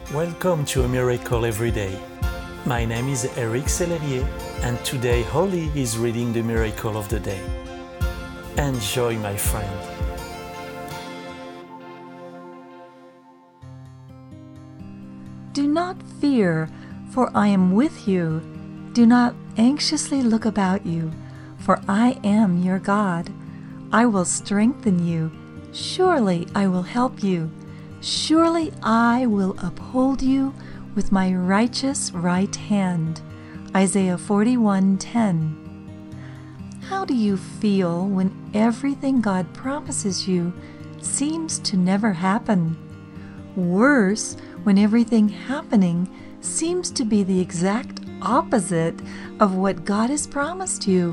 Welcome to A Miracle Every Day. My name is Eric Sellerier, and today Holly is reading the Miracle of the Day. Enjoy, my friend. Do not fear, for I am with you. Do not anxiously look about you, for I am your God. I will strengthen you. Surely I will help you. Surely I will uphold you with my righteous right hand. Isaiah 41:10. How do you feel when everything God promises you seems to never happen? Worse, when everything happening seems to be the exact opposite of what God has promised you.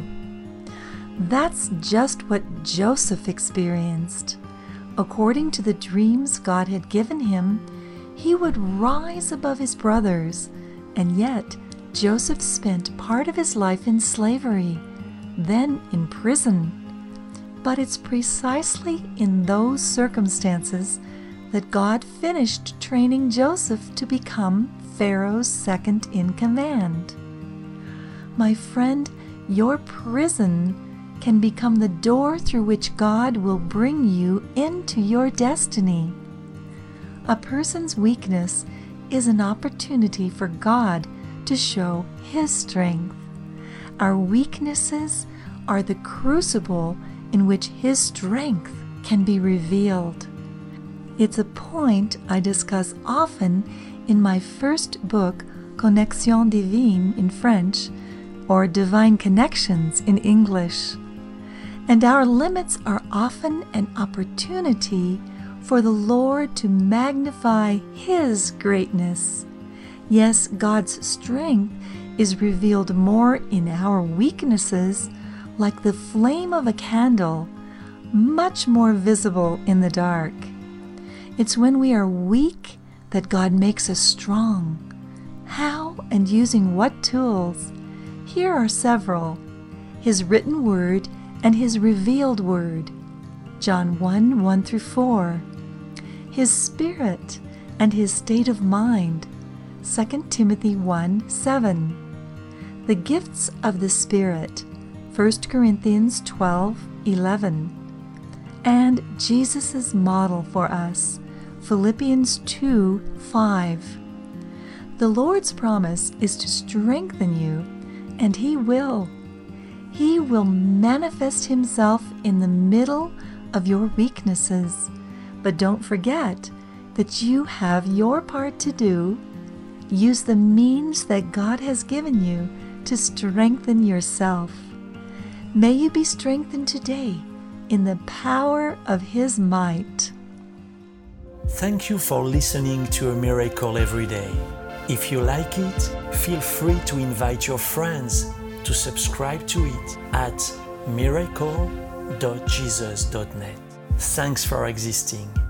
That's just what Joseph experienced. According to the dreams God had given him, he would rise above his brothers, and yet Joseph spent part of his life in slavery, then in prison. But it's precisely in those circumstances that God finished training Joseph to become Pharaoh's second in command. My friend, your prison can become the door through which God will bring you into your destiny. A person's weakness is an opportunity for God to show His strength. Our weaknesses are the crucible in which His strength can be revealed. It's a point I discuss often in my first book, Connexions Divines in French, or Divine Connections in English. And our limits are often an opportunity for the Lord to magnify His greatness. Yes, God's strength is revealed more in our weaknesses, like the flame of a candle, much more visible in the dark. It's when we are weak that God makes us strong. How and using what tools? Here are several: His written word and His revealed word, John 1:1-4. His Spirit and His state of mind, 2 Timothy 1:7. The gifts of the Spirit, 1 Corinthians 12:11. And Jesus' model for us, Philippians 2:5. The Lord's promise is to strengthen you, and He will. He will manifest Himself in the middle of your weaknesses. But don't forget that you have your part to do. Use the means that God has given you to strengthen yourself. May you be strengthened today in the power of His might. Thank you for listening to A Miracle Every Day. If you like it, feel free to invite your friends to subscribe to it at miracle.jesus.net. Thanks for existing.